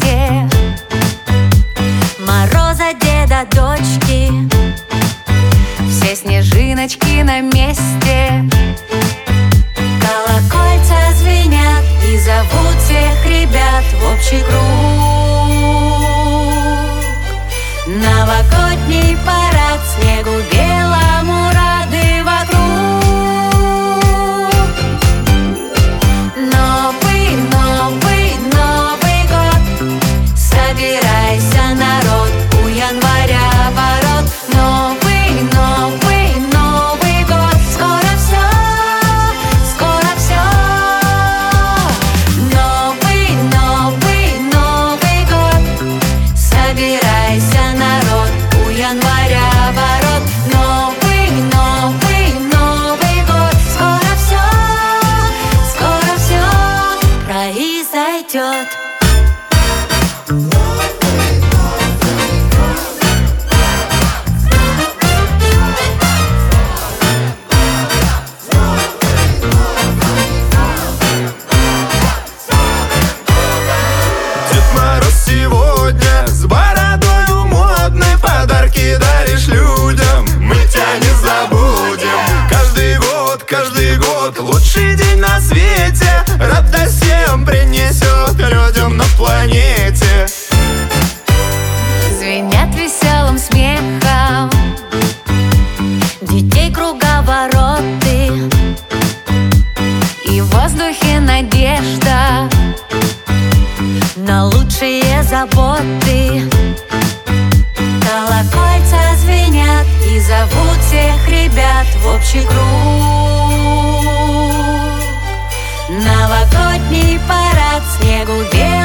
вместе. Мороза, деда, дочки, все снежиночки на месте. Колокольца звенят и зовут всех ребят в общий круг. Новогодний парад, снегу белому рады вокруг. Новый, новый, Новый год, собирайся, народ, у января ворот. Новый, новый, Новый год, скоро все, скоро все. Новый, новый, Новый год, собирайся, народ, у января ворот. Новый, новый, Новый год, скоро все произойдет. Дед Мороз сегодня с бородою модной, подарки даришь людям, мы тебя не забудем. Каждый год лучший день на свете, радость всем принесет людям на планете. Звенят веселым смехом детей круговороты, и в воздухе надежда на лучшие заботы. Колокольца звенят и зовут всех ребят в общий круг. Новогодний парад, снегу белый